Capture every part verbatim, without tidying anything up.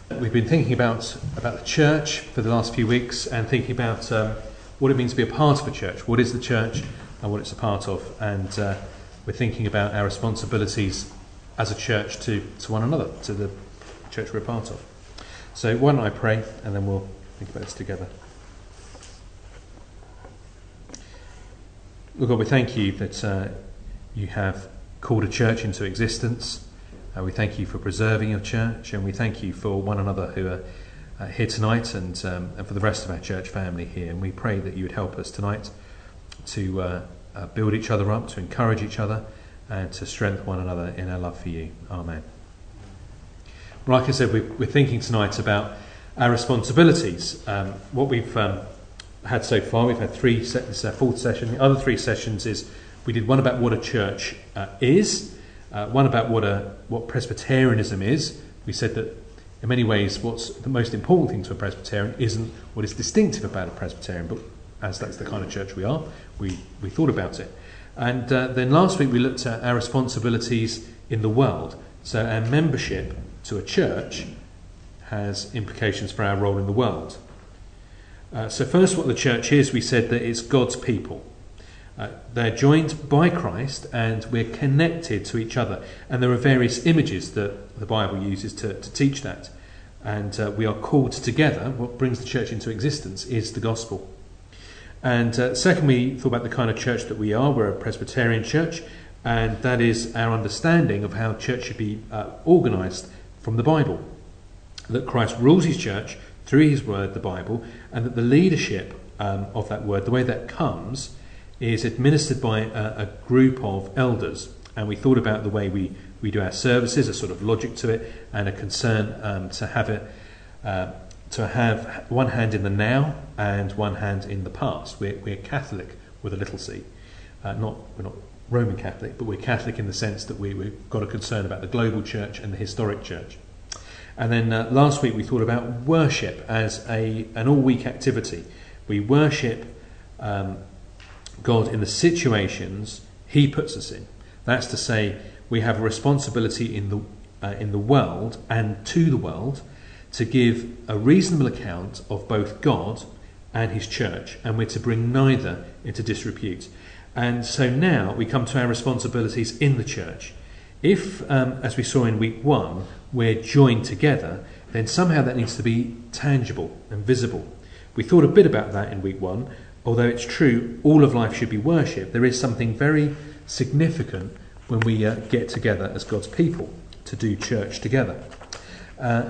We've been thinking about, about the church for the last few weeks and thinking about um, what it means to be a part of a church. What is the church and what it's a part of? And uh, we're thinking about our responsibilities as a church to, to one another, to the church we're a part of. So why don't I pray and then we'll think about this together. Lord God, we thank you that uh, you have called a church into existence. Uh, we thank you for preserving your church, and we thank you for one another who are uh, here tonight and, um, and for the rest of our church family here. And we pray that you would help us tonight to uh, uh, build each other up, to encourage each other, and to strengthen one another in our love for you. Amen. Like I said, we're, we're thinking tonight about our responsibilities. Um, what we've um, had so far, we've had three, se- this is our fourth session. The other three sessions is we did one about what a church uh, is, uh, one about what a what Presbyterianism is. We said that in many ways what's the most important thing to a Presbyterian isn't what is distinctive about a Presbyterian, but as that's the kind of church we are, we, we thought about it. And uh, then last week we looked at our responsibilities in the world. So our membership to a church has implications for our role in the world. Uh, so first, what the church is, we said that it's God's people. Uh, they're joined by Christ and we're connected to each other. And there are various images that the Bible uses to, to teach that. And uh, we are called together. What brings the church into existence is the gospel. And uh, second, we thought about the kind of church that we are. We're a Presbyterian church, and that is our understanding of how church should be uh, organised from the Bible. That Christ rules his church through his word, the Bible, and that the leadership um, of that word, the way that comes, is administered by a, a group of elders. And we thought about the way we, we do our services, a sort of logic to it, and a concern um, to have it uh, to have one hand in the now and one hand in the past. We're, we're Catholic with a little c. Uh, not we're not Roman Catholic, but we're Catholic in the sense that we, we've got a concern about the global church and the historic church. And then uh, last week we thought about worship as a an all-week activity. We worship um, God in the situations he puts us in. That's to say, we have a responsibility in the uh, in the world and to the world to give a reasonable account of both God and his church, and we're to bring neither into disrepute. And so now we come to our responsibilities in the church. If, um, as we saw in week one, we're joined together, then somehow that needs to be tangible and visible. We thought a bit about that in week one. Although it's true all of life should be worship, there is something very significant when we uh, get together as God's people to do church together. Uh,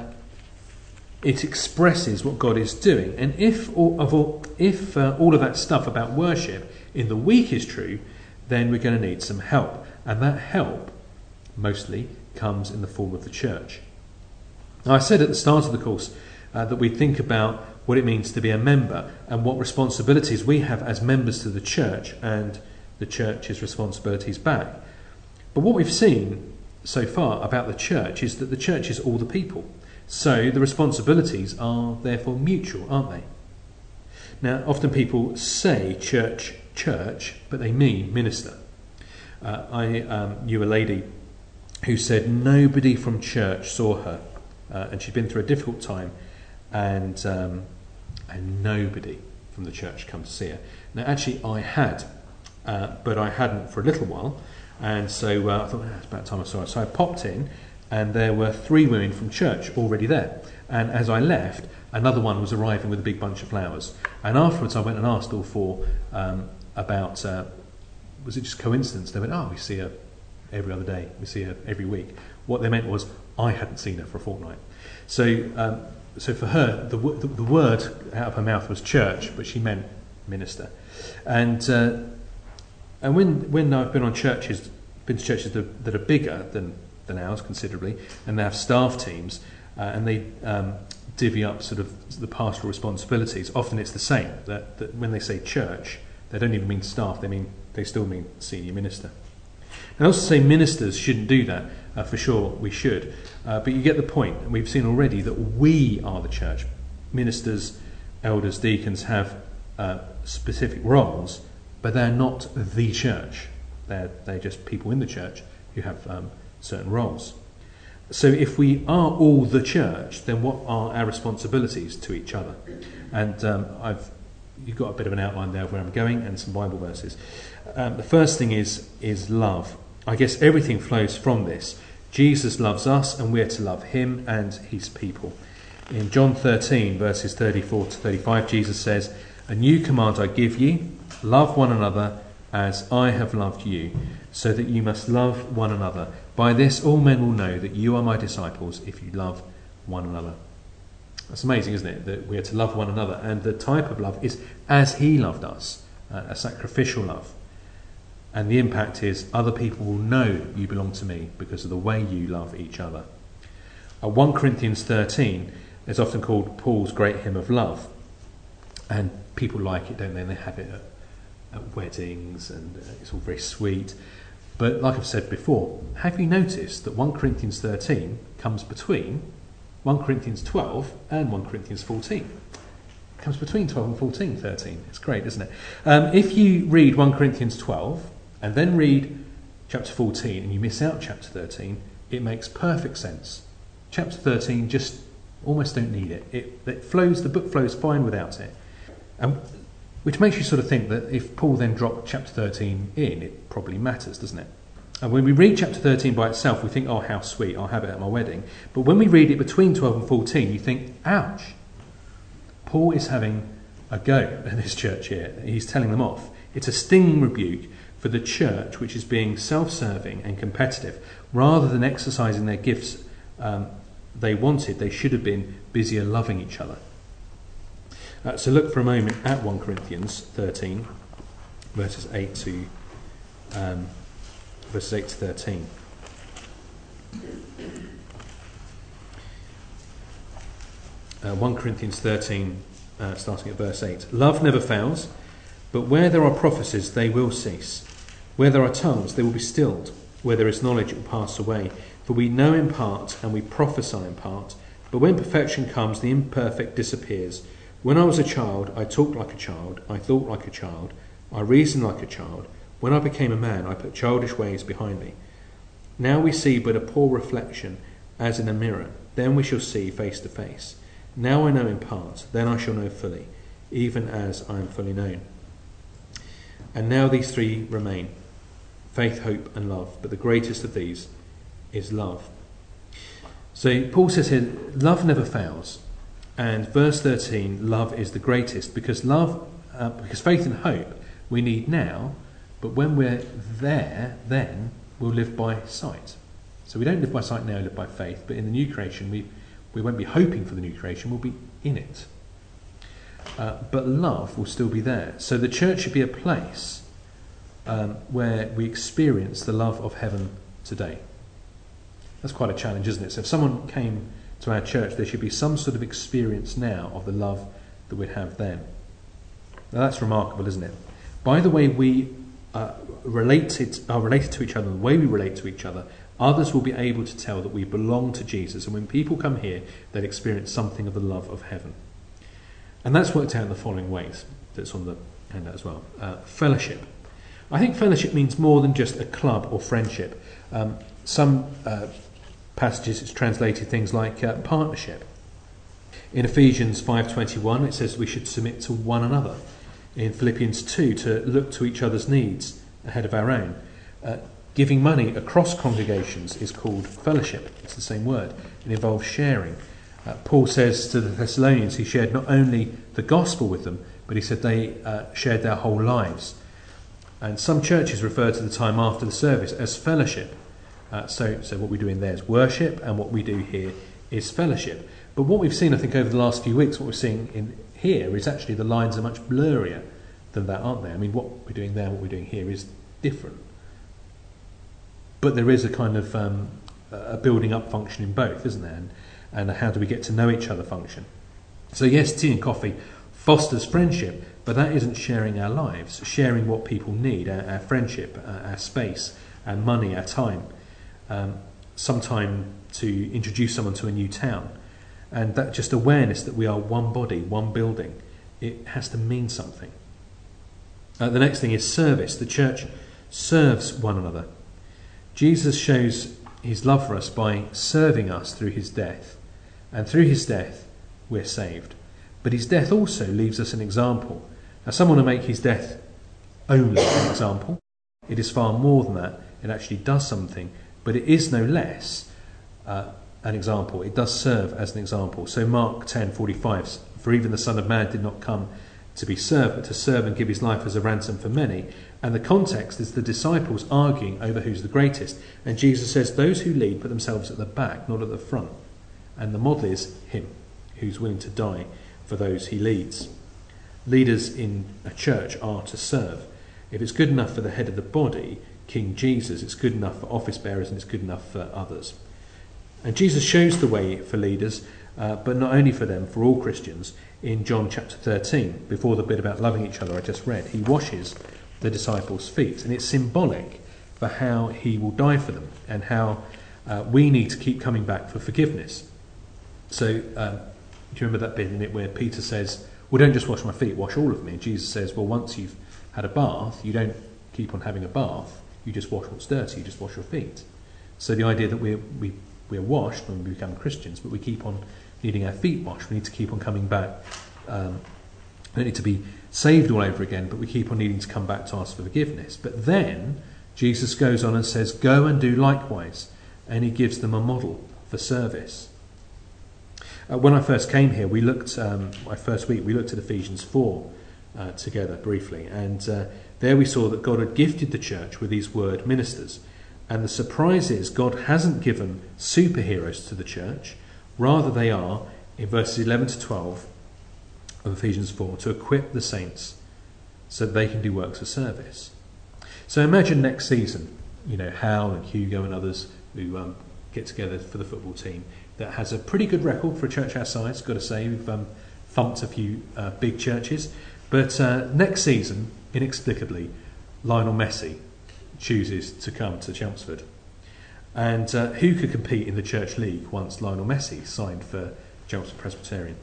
it expresses what God is doing. And if all of, all, if, uh, all of that stuff about worship in the week is true, then we're going to need some help. And that help mostly comes in the form of the church. Now, I said at the start of the course uh, that we think about what it means to be a member and what responsibilities we have as members to the church and the church's responsibilities back. But what we've seen so far about the church is that the church is all the people. So the responsibilities are therefore mutual, aren't they? Now, often people say church, church, but they mean minister. Uh, I um, knew a lady who said nobody from church saw her, uh, and she'd been through a difficult time, and um, and nobody from the church come to see her. Now, actually, I had, uh, but I hadn't for a little while, and so uh, I thought, oh, it's about time I saw her. So I popped in, and there were three women from church already there. And as I left, another one was arriving with a big bunch of flowers. And afterwards, I went and asked all four um, about, uh, was it just coincidence? They went, oh, we see her every other day, we see her every week. What they meant was, I hadn't seen her for a fortnight. So, um, so for her, the, the, the word out of her mouth was church, but she meant minister. And uh, and when when I've been on churches, been to churches that, that are bigger than, than ours considerably, and they have staff teams, uh, and they um, divvy up sort of the pastoral responsibilities. Often it's the same. That, that when they say church, they don't even mean staff. They mean they still mean senior minister. I also say ministers shouldn't do that. Uh, for sure, we should. Uh, but you get the point. And we've seen already that we are the church. Ministers, elders, deacons have uh, specific roles, but they're not the church. They're, they're just people in the church who have um, certain roles. So if we are all the church, then what are our responsibilities to each other? And um, I've you've got a bit of an outline there of where I'm going and some Bible verses. Um, the first thing is is love. I guess everything flows from this. Jesus loves us and we're to love him and his people. In John thirteen, verses thirty-four to thirty-five, Jesus says, "A new command I give you, love one another as I have loved you, so that you must love one another. By this all men will know that you are my disciples if you love one another." That's amazing, isn't it? That we are to love one another. And the type of love is as he loved us, uh, a sacrificial love. And the impact is other people will know you belong to me because of the way you love each other. Uh, First Corinthians thirteen is often called Paul's great hymn of love. And people like it, don't they? And they have it at, at weddings and uh, it's all very sweet. But like I've said before, have you noticed that First Corinthians thirteen comes between First Corinthians twelve and First Corinthians fourteen? It comes between twelve and fourteen, thirteen. It's great, isn't it? Um, if you read First Corinthians twelve and then read chapter fourteen and you miss out chapter thirteen, it makes perfect sense. Chapter thirteen, just almost don't need it. It, it flows, the book flows fine without it. Um, which makes you sort of think that if Paul then dropped chapter thirteen in, it probably matters, doesn't it? And when we read chapter thirteen by itself, we think, oh, how sweet, I'll have it at my wedding. But when we read it between twelve and fourteen, you think, ouch. Paul is having a go at this church here. He's telling them off. It's a stinging rebuke for the church which is being self-serving and competitive. Rather than exercising their gifts um, they wanted, they should have been busier loving each other. Uh, so look for a moment at First Corinthians thirteen, verses eight to um, verses eight to thirteen. Uh, First Corinthians thirteen, uh, starting at verse eight. "Love never fails, but where there are prophecies, they will cease. Where there are tongues, they will be stilled. Where there is knowledge, it will pass away. For we know in part, and we prophesy in part. But when perfection comes, the imperfect disappears. When I was a child, I talked like a child, I thought like a child, I reasoned like a child. When I became a man, I put childish ways behind me. Now we see but a poor reflection, as in a mirror. Then we shall see face to face. Now I know in part, then I shall know fully, even as I am fully known. And now these three remain, faith, hope, and love. But the greatest of these is love." So Paul says here, love never fails. And verse thirteen, love is the greatest, because love, uh, because faith and hope we need now, but when we're there, then we'll live by sight. So we don't live by sight now, live by faith, but in the new creation, we, we won't be hoping for the new creation, we'll be in it. Uh, but love will still be there. So the church should be a place um, where we experience the love of heaven today. That's quite a challenge, isn't it? So if someone came to our church, there should be some sort of experience now of the love that we'd have then. Now that's remarkable, isn't it? By the way we uh, related, are related to each other, the way we relate to each other, others will be able to tell that we belong to Jesus. And when people come here, they'll experience something of the love of heaven. And that's worked out in the following ways. That's on the handout as well. Uh, fellowship. I think fellowship means more than just a club or friendship. Um, some uh, passages it's translated things like uh, partnership. In Ephesians five twenty-one it says we should submit to one another. In Philippians two to look to each other's needs ahead of our own. Uh, giving money across congregations is called fellowship. It's the same word. It involves sharing. Uh, Paul says to the Thessalonians he shared not only the gospel with them, but he said they uh, shared their whole lives. And some churches refer to the time after the service as fellowship. Uh, so, so what we do in there is worship, and what we do here is fellowship. But what we've seen, I think, over the last few weeks, what we're seeing in here is actually the lines are much blurrier than that, aren't they? I mean, what we're doing there, what we're doing here is different. But there is a kind of um, a building up function in both, isn't there? And, and how do we get to know each other function. So yes, tea and coffee fosters friendship, but that isn't sharing our lives, sharing what people need, our, our friendship, our, our space, our money, our time. Um, some time to introduce someone to a new town, and that just awareness that we are one body, one building, it has to mean something. Uh, the next thing is service. The church serves one another. Jesus shows his love for us by serving us through his death. And through his death, we're saved. But his death also leaves us an example. Now, some want to make his death only an example. It is far more than that. It actually does something, but it is no less uh, an example. It does serve as an example. So Mark ten forty-five, for even the Son of Man did not come to be served, but to serve and give his life as a ransom for many. And the context is the disciples arguing over who's the greatest. And Jesus says, those who lead put themselves at the back, not at the front. And the model is him, who's willing to die for those he leads. Leaders in a church are to serve. If it's good enough for the head of the body, King Jesus, it's good enough for office bearers and it's good enough for others. And Jesus shows the way for leaders, uh, but not only for them, for all Christians. In John chapter thirteen, before the bit about loving each other I just read, he washes the disciples' feet, and it's symbolic for how he will die for them and how uh, we need to keep coming back for forgiveness. So um, do you remember that bit in it where Peter says, well, don't just wash my feet, wash all of me. And Jesus says, well, once you've had a bath, you don't keep on having a bath, you just wash what's dirty, you just wash your feet. So the idea that we're, we, we're washed when we become Christians, but we keep on needing our feet washed, we need to keep on coming back. Um, we don't need to be saved all over again, but we keep on needing to come back to ask for forgiveness. But then Jesus goes on and says, go and do likewise. And he gives them a model for service. Uh, when I first came here, we looked, um, my first week, we looked at Ephesians four uh, together briefly. And uh, there we saw that God had gifted the church with these word ministers. And the surprise is God hasn't given superheroes to the church. Rather they are, in verses eleven to twelve of Ephesians four, to equip the saints so that they can do works of service. So imagine next season, you know, Hal and Hugo and others who um, get together for the football team that has a pretty good record for a church our size, got to say. We've um, thumped a few uh, big churches. But uh, next season, inexplicably, Lionel Messi chooses to come to Chelmsford. And uh, who could compete in the church league once Lionel Messi signed for Chelmsford Presbyterian?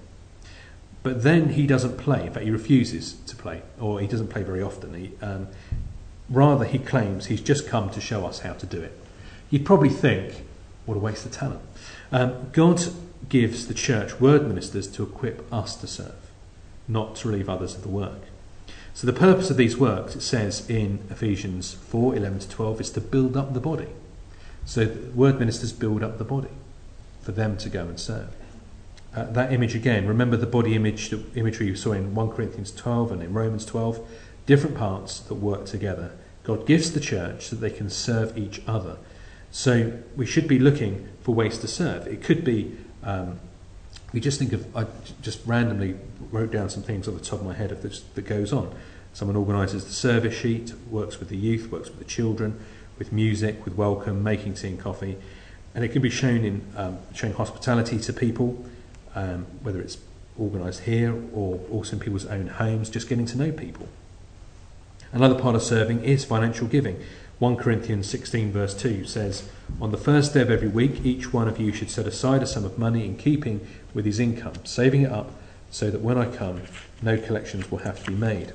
But then he doesn't play. In fact, he refuses to play, or he doesn't play very often. He, um, rather, he claims he's just come to show us how to do it. You'd probably think, what a waste of talent. Um, God gives the church word ministers to equip us to serve, not to relieve others of the work. So the purpose of these works, it says in Ephesians four, eleven to twelve, is to build up the body. So word ministers build up the body for them to go and serve. Uh, that image again, remember the body image, the imagery you saw in First Corinthians twelve and in Romans twelve, different parts that work together. God gives the church so that they can serve each other. So we should be looking for ways to serve. It could be, um, we just think of, I just randomly wrote down some things off the top of my head of this that goes on. Someone organises the service sheet, works with the youth, works with the children, with music, with welcome, making tea and coffee. And it can be shown in um, showing hospitality to people, um, whether it's organised here or also in people's own homes, just getting to know people. Another part of serving is financial giving. First Corinthians sixteen verse two says, on the first day of every week, each one of you should set aside a sum of money in keeping with his income, saving it up so that when I come, no collections will have to be made.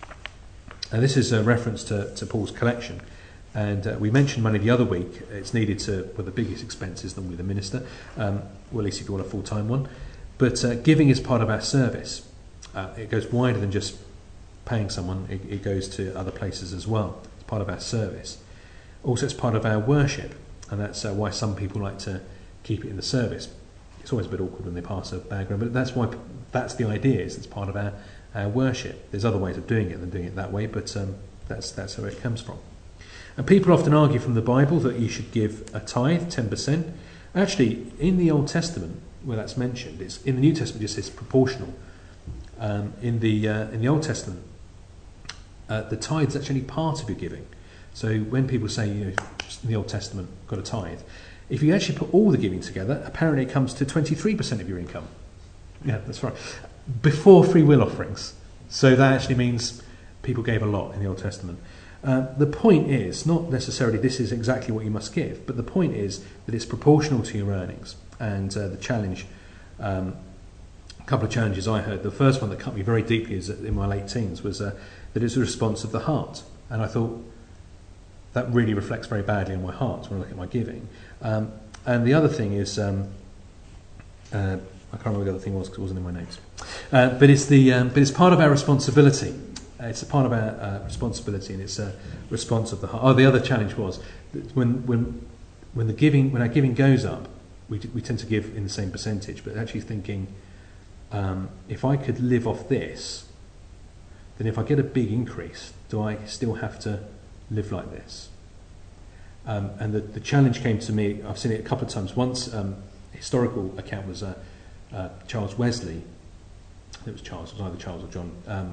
And this is a reference to, to Paul's collection. And uh, we mentioned money the other week. It's needed to, well, the biggest expenses than with a minister, um, well, at least if you want a full-time one. But uh, giving is part of our service. Uh, it goes wider than just paying someone. It, it goes to other places as well. It's part of our service. Also, it's part of our worship. And that's uh, why some people like to keep it in the service. It's always a bit awkward when they pass a background, but that's why, that's the idea, is it's part of our, our worship. There's other ways of doing it than doing it that way, but um, that's, that's where it comes from. And people often argue from the Bible that you should give a tithe, ten percent. Actually, in the Old Testament, where that's mentioned, it's in the New Testament it just says proportional. Um, in the uh, in the Old Testament, uh, the tithe is actually part of your giving. So when people say, you know, in the Old Testament, got a tithe, if you actually put all the giving together, apparently it comes to twenty-three percent of your income. Yeah, that's right. Before free will offerings. So that actually means people gave a lot in the Old Testament. Uh, the point is, not necessarily this is exactly what you must give, but the point is that it's proportional to your earnings. And uh, the challenge, um, a couple of challenges I heard, the first one that cut me very deeply is in my late teens was uh, that it's a response of the heart. And I thought, that really reflects very badly on my heart when I look at my giving. Um, and the other thing is, um, uh, I can't remember what the other thing was because it wasn't in my notes. Uh, but it's the um, but it's part of our responsibility. Uh, it's a part of our uh, responsibility, and it's a response of the heart. Oh, the other challenge was that when when when the giving when our giving goes up, we we tend to give in the same percentage, but actually thinking, um, if I could live off this, then if I get a big increase, do I still have to live like this? Um, and the, the challenge came to me. I've seen it a couple of times. Once, um, a historical account was uh, uh, Charles Wesley. I think it was Charles. It was either Charles or John. Um,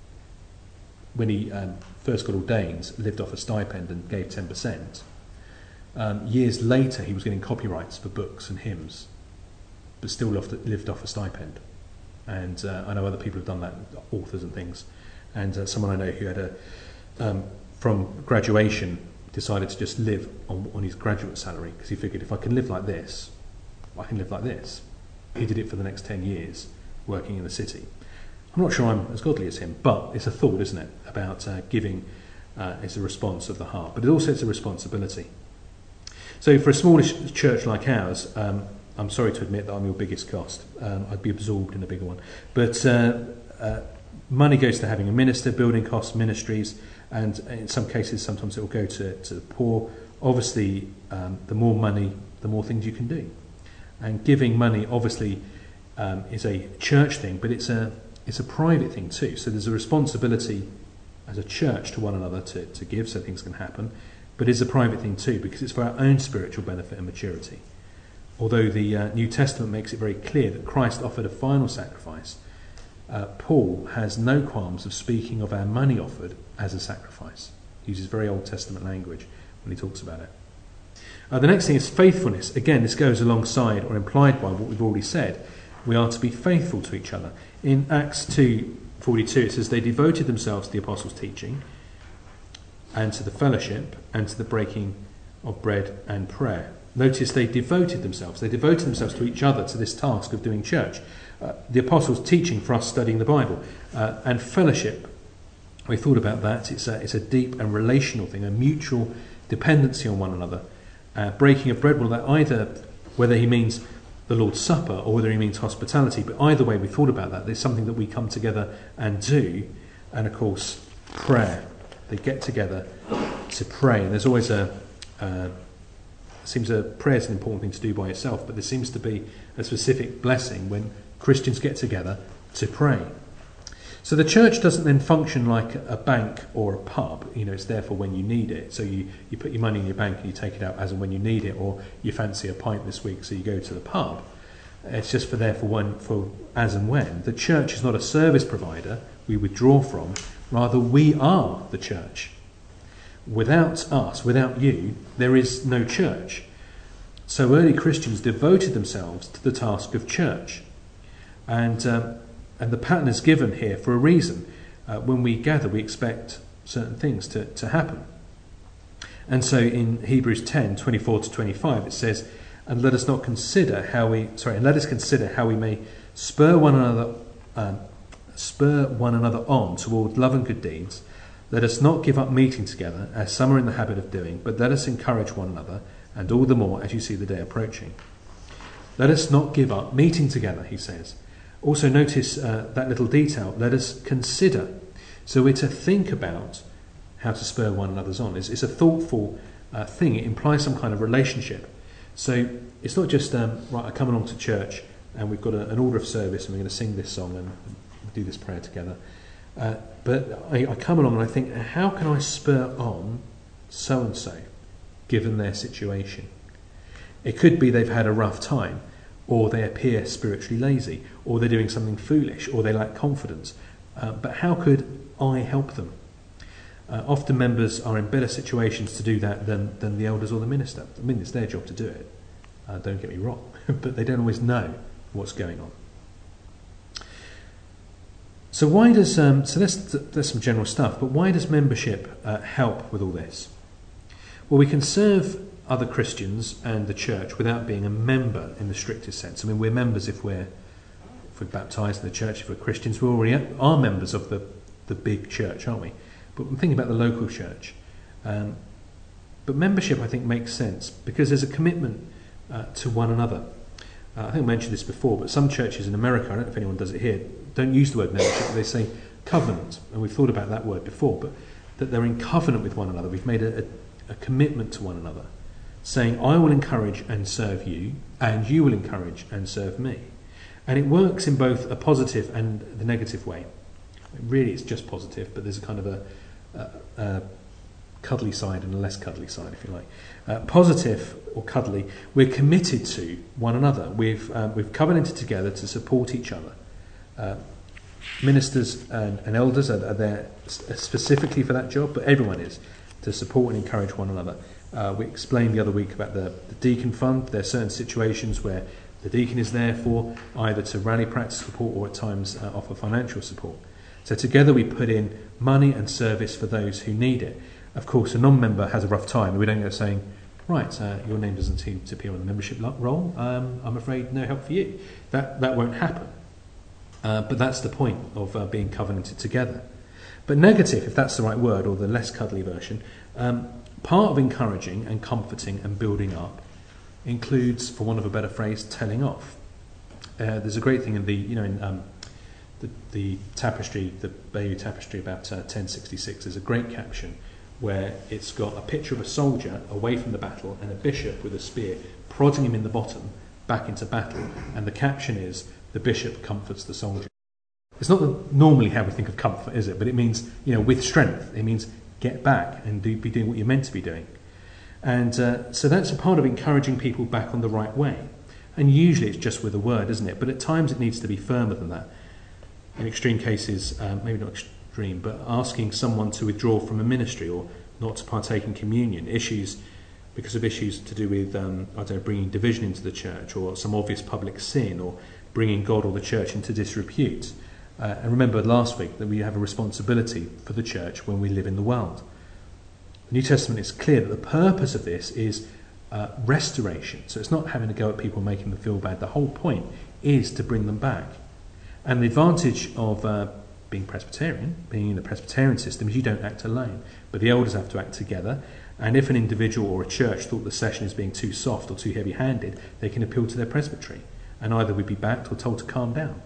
when he um, first got ordained, lived off a stipend and gave ten percent. Um, years later, he was getting copyrights for books and hymns, but still lived, lived off a stipend. And uh, I know other people have done that, authors and things. And uh, someone I know who had a, um, from graduation, decided to just live on, on his graduate salary because he figured if I can live like this, I can live like this. He did it for the next ten years, working in the city. I'm not sure I'm as godly as him, but it's a thought, isn't it, about uh, giving uh, is a response of the heart, but it also it's a responsibility. So for a smallish church like ours, um, I'm sorry to admit that I'm your biggest cost. Um, I'd be absorbed in a bigger one. But uh, uh, money goes to having a minister, building costs, ministries, and in some cases sometimes it will go to, to the poor. Obviously, um, the more money, the more things you can do. And giving money obviously um, is a church thing, but it's a it's a private thing too. So there's a responsibility as a church to one another to, to give so things can happen, but it's a private thing too because it's for our own spiritual benefit and maturity. Although the uh, New Testament makes it very clear that Christ offered a final sacrifice, uh, Paul has no qualms of speaking of our money offered as a sacrifice. He uses very Old Testament language when he talks about it. Uh, the next thing is faithfulness. Again, this goes alongside or implied by what we've already said. We are to be faithful to each other. In Acts two forty-two, it says, they devoted themselves to the apostles' teaching and to the fellowship and to the breaking of bread and prayer. Notice they devoted themselves. They devoted themselves to each other, to this task of doing church. Uh, the apostles' teaching for us studying the Bible. Uh, and fellowship, we thought about that. It's a, it's a deep and relational thing, a mutual dependency on one another. Uh, breaking of bread, well, that either, whether he means the Lord's Supper or whether he means hospitality, but either way we thought about that. There's something that we come together and do. And of course, prayer. They get together to pray. And there's always a... Uh, seems a prayer is an important thing to do by itself, but there seems to be a specific blessing when Christians get together to pray. So the church doesn't then function like a bank or a pub. You know, it's there for when you need it. So you, you put your money in your bank and you take it out as and when you need it, or you fancy a pint this week, so you go to the pub. It's just for there for when, for as and when. The church is not a service provider we withdraw from. Rather, we are the church. Without us, without you, there is no church. So early Christians devoted themselves to the task of church. And um, and the pattern is given here for a reason. Uh, when we gather, we expect certain things to, to happen. And so in Hebrews ten, twenty-four to twenty-five, it says, and let us not consider how we, sorry, and let us consider how we may spur one another, um, spur one another on toward love and good deeds. Let us not give up meeting together, as some are in the habit of doing, but let us encourage one another, and all the more as you see the day approaching. Let us not give up meeting together, he says. Also notice uh, that little detail. Let us consider. So we're to think about how to spur one another's on. It's, it's a thoughtful uh, thing. It implies some kind of relationship. So it's not just, um, right, I come along to church and we've got a, an order of service and we're going to sing this song and do this prayer together. Uh, but I, I come along and I think, how can I spur on so-and-so, given their situation? It could be they've had a rough time, or they appear spiritually lazy, or they're doing something foolish, or they lack confidence. Uh, but how could I help them? Uh, often members are in better situations to do that than, than the elders or the minister. I mean, it's their job to do it. Uh, don't get me wrong. But they don't always know what's going on. So why does um, so that's that's some general stuff, but why does membership uh, help with all this? Well, we can serve other Christians and the church without being a member in the strictest sense. I mean, we're members if we're if we're baptised in the church. If we're Christians, we already are members of the the big church, aren't we? But I'm thinking about the local church. Um, But membership, I think, makes sense because there's a commitment uh, to one another. Uh, I think I mentioned this before, but some churches in America, I don't know if anyone does it here, don't use the word membership, but they say covenant. And we've thought about that word before, but that they're in covenant with one another. We've made a, a, a commitment to one another, saying, I will encourage and serve you, and you will encourage and serve me. And it works in both a positive and the negative way. Really, it's just positive, but there's a kind of a, a, a cuddly side and a less cuddly side, if you like. Uh, positive or cuddly, we're committed to one another. We've um, we've covenanted together to support each other. Uh, ministers and, and elders are, are there specifically for that job, but everyone is, to support and encourage one another. Uh, we explained the other week about the, the deacon fund. There are certain situations where the deacon is there for either to rally practice support or at times uh, offer financial support. So together we put in money and service for those who need it. Of course, a non-member has a rough time. We don't go saying, right, uh, your name doesn't seem to appear on the membership roll. Um, I'm afraid no help for you. That that won't happen. Uh, but that's the point of uh, being covenanted together. But negative, if that's the right word, or the less cuddly version, um, part of encouraging and comforting and building up includes, for want of a better phrase, telling off. Uh, there's a great thing in the, you know, in um, the, the tapestry, the Bayeux tapestry about uh, ten sixty-six. There's a great caption where it's got a picture of a soldier away from the battle and a bishop with a spear prodding him in the bottom back into battle, and the caption is, the bishop comforts the soldier. It's not the, normally how we think of comfort, is it? But it means, you know, with strength. It means get back and do, be doing what you're meant to be doing. And uh, so that's a part of encouraging people back on the right way. And usually it's just with a word, isn't it? But at times it needs to be firmer than that. In extreme cases, um, maybe not extreme, but asking someone to withdraw from a ministry or not to partake in communion, issues because of issues to do with, um, I don't know, bringing division into the church, or some obvious public sin, or bringing God or the church into disrepute. Uh, and remember last week that we have a responsibility for the church when we live in the world. The New Testament is clear that the purpose of this is uh, restoration. So it's not having to go at people, making them feel bad. The whole point is to bring them back. And the advantage of uh, being Presbyterian, being in the Presbyterian system, is you don't act alone, but the elders have to act together. And if an individual or a church thought the session is being too soft or too heavy-handed, they can appeal to their presbytery, and either we'd be backed or told to calm down,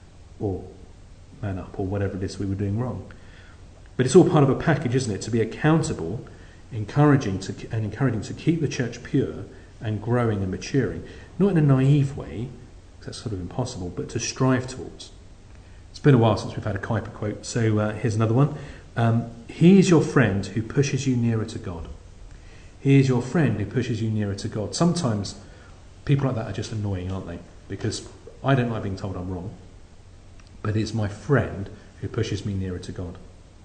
or man up, or whatever it is we were doing wrong. But it's all part of a package, isn't it? To be accountable, encouraging to, and encouraging to keep the church pure and growing and maturing, not in a naive way, because that's sort of impossible, but to strive towards. It's been a while since we've had a Kuyper quote, so uh, here's another one. Um, he is your friend who pushes you nearer to God. He is your friend who pushes you nearer to God. Sometimes people like that are just annoying, aren't they? Because I don't like being told I'm wrong, but it's my friend who pushes me nearer to God.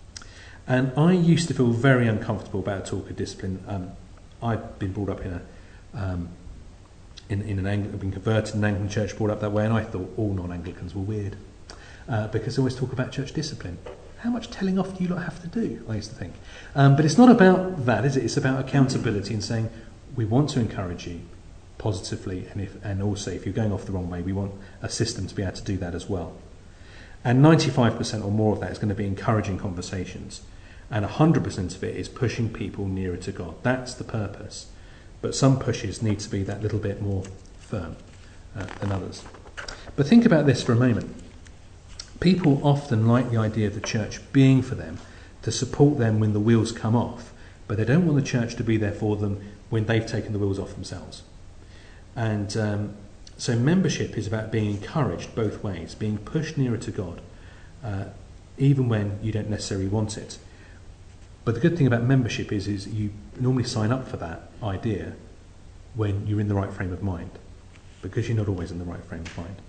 And I used to feel very uncomfortable about talk of discipline. Um, I've been brought up in a um, in, in an Anglican, been converted in an Anglican church, brought up that way, and I thought all non-Anglicans were weird uh, because they always talk about church discipline. How much telling off do you lot have to do? I used to think. Um, but it's not about that, is it? It's about accountability and saying we want to encourage you positively, and if and also if you're going off the wrong way, we want a system to be able to do that as well. And ninety-five percent or more of that is going to be encouraging conversations, and one hundred percent of it is pushing people nearer to God. That's the purpose. But some pushes need to be that little bit more firm uh, than others. But think about this for a moment. People often like the idea of the church being for them, to support them when the wheels come off, but they don't want the church to be there for them when they've taken the wheels off themselves. And um, so membership is about being encouraged both ways, being pushed nearer to God, uh, even when you don't necessarily want it. But the good thing about membership is, is you normally sign up for that idea when you're in the right frame of mind, because you're not always in the right frame of mind.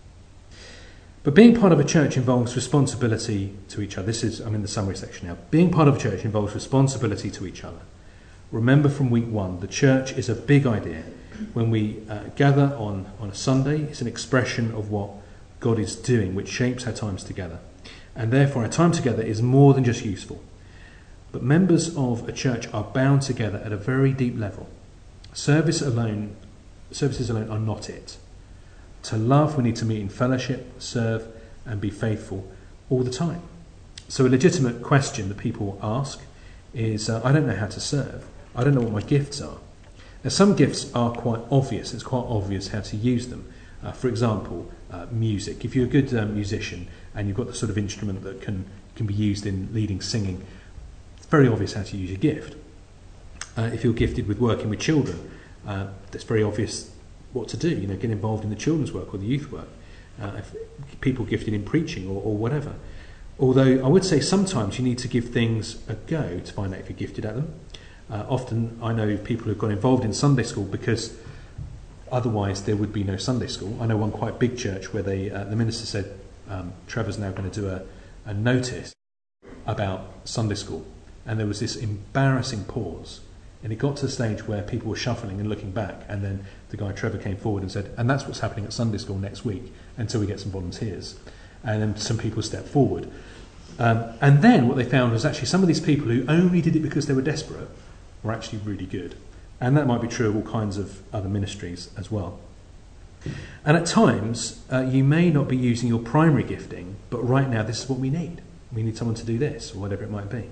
But being part of a church involves responsibility to each other. This is, I'm in the summary section now. Being part of a church involves responsibility to each other. Remember from week one, the church is a big idea. When we uh, gather on, on a Sunday, it's an expression of what God is doing, which shapes our times together. And therefore, our time together is more than just useful. But members of a church are bound together at a very deep level. Service alone, services alone are not it. To love, we need to meet in fellowship, serve, and be faithful all the time. So a legitimate question that people ask is, uh, I don't know how to serve. I don't know what my gifts are. Now, some gifts are quite obvious. It's quite obvious how to use them. Uh, for example, uh, music. If you're a good um, musician and you've got the sort of instrument that can, can be used in leading singing, it's very obvious how to use your gift. Uh, if you're gifted with working with children, uh, it's very obvious what to do. You know, get involved in the children's work or the youth work. Uh, if people gifted in preaching or, or whatever. Although I would say sometimes you need to give things a go to find out if you're gifted at them. Uh, often I know people who've got involved in Sunday school because otherwise there would be no Sunday school. I know one quite big church where they, uh, the minister said, um, Trevor's now going to do a, a notice about Sunday school. And there was this embarrassing pause. And it got to the stage where people were shuffling and looking back, and then the guy Trevor came forward and said, and that's what's happening at Sunday school next week until we get some volunteers. And then some people stepped forward. Um, and then what they found was actually some of these people who only did it because they were desperate were actually really good. And that might be true of all kinds of other ministries as well. And at times, uh, you may not be using your primary gifting, but right now this is what we need. We need someone to do this, or whatever it might be.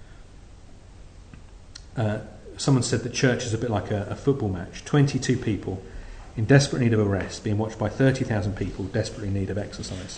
Uh, someone said that church is a bit like a, a football match. twenty-two people in desperate need of a rest, being watched by thirty thousand people desperately in need of exercise.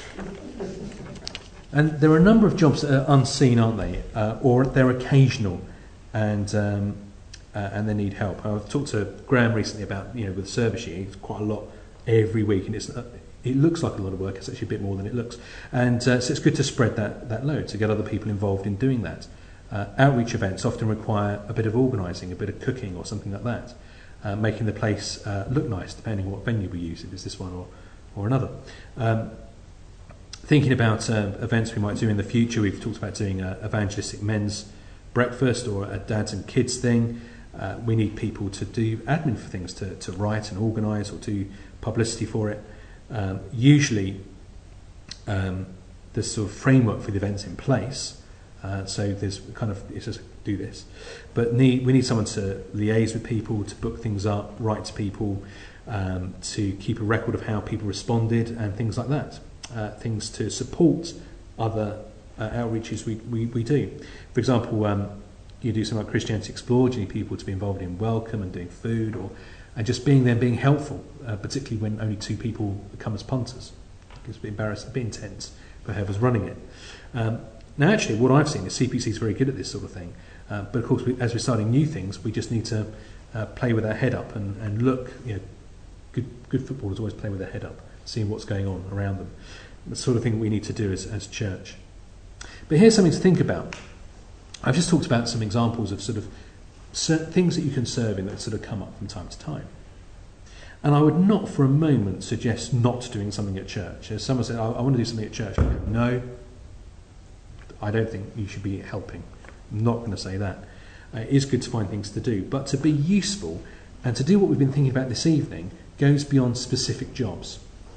And there are a number of jobs that are unseen, aren't they? Uh, or they're occasional, and um, uh, and they need help. I've talked to Graham recently about, you know, with the service year, it's quite a lot every week, and it's uh, it looks like a lot of work. It's actually a bit more than it looks, and uh, so it's good to spread that that load, to get other people involved in doing that. Uh, outreach events often require a bit of organising, a bit of cooking, or something like that, uh, making the place uh, look nice, depending on what venue we use. If it's this one or or another. Um, Thinking about uh, events we might do in the future, we've talked about doing an evangelistic men's breakfast or a dads and kids thing. Uh, we need people to do admin for things, to, to write and organise or do publicity for it. Um, usually um, there's sort of framework for the events in place, uh, so there's kind of, it's just do this. But need, we need someone to liaise with people, to book things up, write to people, um, to keep a record of how people responded and things like that. Uh, things to support other uh, outreaches we, we, we do. For example, um, you do something like Christianity Explored, you need people to be involved in welcome and doing food, or and just being there and being helpful, uh, particularly when only two people come as punters. It's a bit embarrassing, a bit intense for whoever's running it. Um, now actually what I've seen is C P C is very good at this sort of thing, uh, but of course we, as we're starting new things, we just need to uh, play with our head up and, and look, you know, good, good footballers always play with their head up, seeing what's going on around them. The sort of thing we need to do as, as church. But here's something to think about. I've just talked about some examples of sort of certain things that you can serve in that sort of come up from time to time. And I would not for a moment suggest not doing something at church. As someone said, I, I want to do something at church. I go, no, I don't think you should be helping. I'm not going to say that. Uh, it is good to find things to do. But to be useful and to do what we've been thinking about this evening goes beyond specific jobs.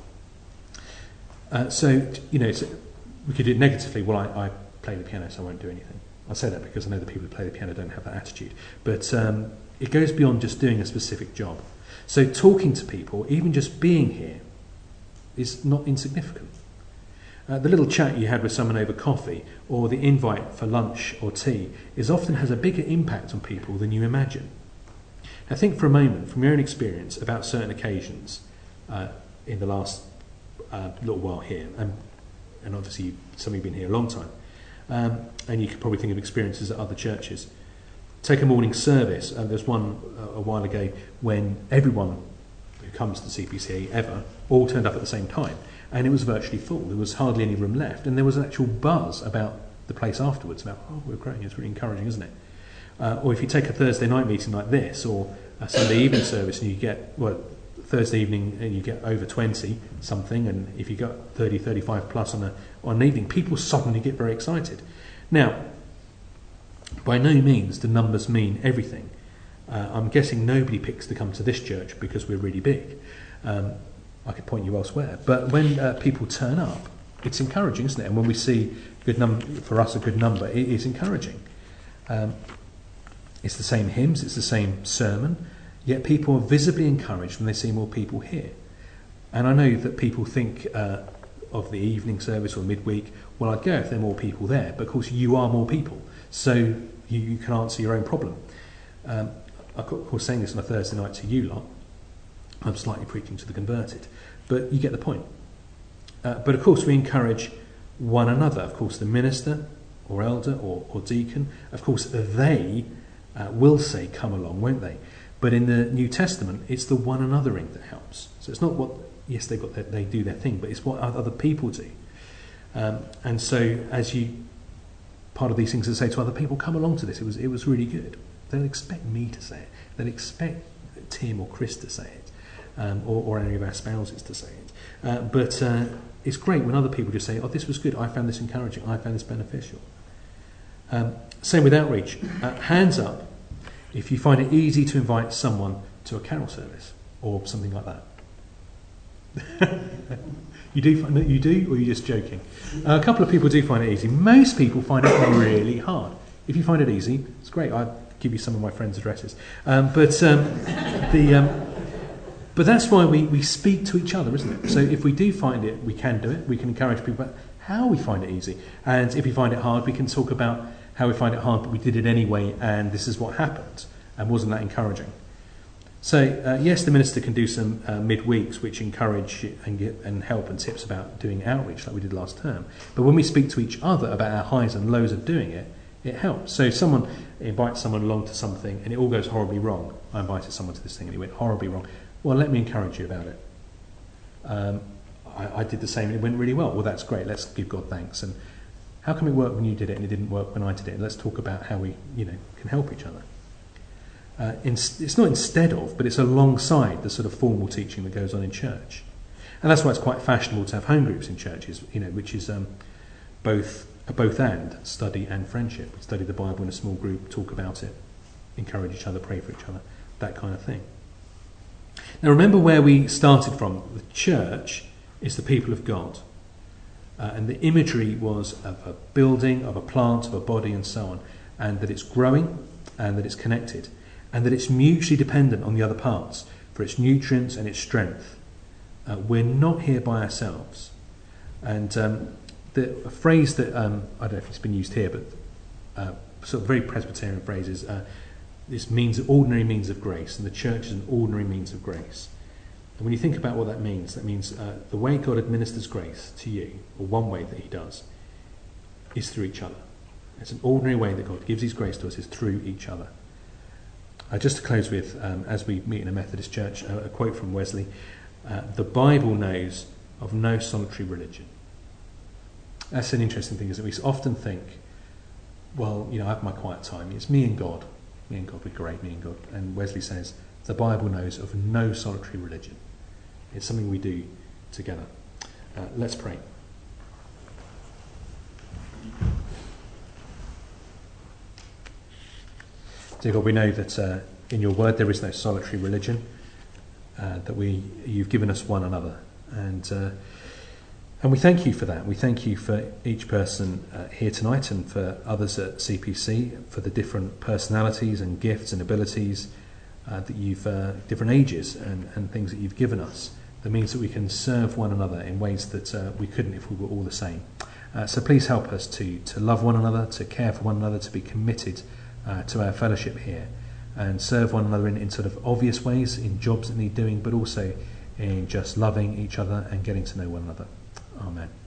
Uh, so, you know, so we could do it negatively. Well, I, I play the piano, so I won't do anything. I say that because I know the people who play the piano don't have that attitude. But um, it goes beyond just doing a specific job. So talking to people, even just being here, is not insignificant. Uh, the little chat you had with someone over coffee, or the invite for lunch or tea, is often has a bigger impact on people than you imagine. Now think for a moment, from your own experience, about certain occasions uh, in the last a little while here, and and obviously some of you have been here a long time, um, and you could probably think of experiences at other churches. Take a morning service. Uh, there's one uh, a while ago when everyone who comes to C P C ever all turned up at the same time, and it was virtually full. There was hardly any room left, and there was an actual buzz about the place afterwards about, oh, we're growing. It's really encouraging, isn't it? Uh, or if you take a Thursday night meeting like this, or a Sunday evening service, and you get well. Thursday evening and you get over twenty something, and if you got thirty, thirty-five plus on, a, on an evening, people suddenly get very excited. Now, by no means do numbers mean everything. Uh, I'm guessing nobody picks to come to this church because we're really big. Um, I could point you elsewhere. But when uh, people turn up, it's encouraging, isn't it? And when we see good num- for us a good number, it is encouraging. Um, it's the same hymns, it's the same sermon. Yet people are visibly encouraged when they see more people here. And I know that people think uh, of the evening service or midweek, well, I'd go if there are more people there. But of course, you are more people. So you, you can answer your own problem. Um, of course, saying this on a Thursday night to you lot, I'm slightly preaching to the converted, but you get the point. Uh, but of course, we encourage one another. Of course, the minister or elder or, or deacon, of course, they uh, will say, come along, won't they? But in the New Testament, it's the one anothering that helps. So it's not what, yes, they got their, they do their thing, but it's what other people do. Um, and so, as you, part of these things to say to other people, come along to this. It was it was really good. They don't expect me to say it. They expect Tim or Chris to say it, um, or, or any of our spouses to say it. Uh, but uh, it's great when other people just say, "Oh, this was good. I found this encouraging. I found this beneficial." Um, same with outreach. Uh, hands up if you find it easy to invite someone to a carol service or something like that. You do, find, you do, or are you just joking? Uh, a couple of people do find it easy. Most people find it really hard. If you find it easy, it's great. I'll give you some of my friends' addresses. Um, but um, the um, but that's why we, we speak to each other, isn't it? So if we do find it, we can do it. We can encourage people about how we find it easy. And if we find it hard, we can talk about how we find it hard, but we did it anyway, and this is what happened. And wasn't that encouraging? So, uh, yes, the minister can do some uh, midweeks which encourage and, get, and help and tips about doing outreach like we did last term. But when we speak to each other about our highs and lows of doing it, it helps. So if someone invites someone along to something and it all goes horribly wrong, I invited someone to this thing and it went horribly wrong, well, let me encourage you about it. Um, I, I did the same and it went really well. Well, that's great. Let's give God thanks. And how come it worked when you did it and it didn't work when I did it? Let's talk about how we, you know, can help each other. Uh, in, it's not instead of, but it's alongside the sort of formal teaching that goes on in church. And that's why it's quite fashionable to have home groups in churches, you know, which is um, both a both and, study and friendship. Study the Bible in a small group, talk about it, encourage each other, pray for each other, that kind of thing. Now remember where we started from. The church is the people of God. Uh, and the imagery was of a building, of a plant, of a body and so on. And that it's growing and that it's connected. And that it's mutually dependent on the other parts for its nutrients and its strength. Uh, we're not here by ourselves. And um, the a phrase that, um, I don't know if it's been used here, but uh, sort of very Presbyterian phrase is, uh, this means ordinary means of grace, and the church is an ordinary means of grace. And when you think about what that means, that means uh, the way God administers grace to you, or one way that he does, is through each other. It's an ordinary way that God gives his grace to us is through each other. Uh, just to close with, um, as we meet in a Methodist church, uh, a quote from Wesley, uh, the Bible knows of no solitary religion. That's an interesting thing, is that we often think, well, you know, I have my quiet time. It's me and God. Me and God, we're great, me and God. And Wesley says, the Bible knows of no solitary religion. It's something we do together. Uh, let's pray. Dear God, we know that uh, in your word there is no solitary religion, uh, that we you've given us one another. And uh, and we thank you for that. We thank you for each person uh, here tonight and for others at C P C, for the different personalities and gifts and abilities uh, that you've, uh, different ages and, and things that you've given us. That means that we can serve one another in ways that uh, we couldn't if we were all the same. Uh, so please help us to, to love one another, to care for one another, to be committed uh, to our fellowship here and serve one another in, in sort of obvious ways, in jobs that need doing, but also in just loving each other and getting to know one another. Amen.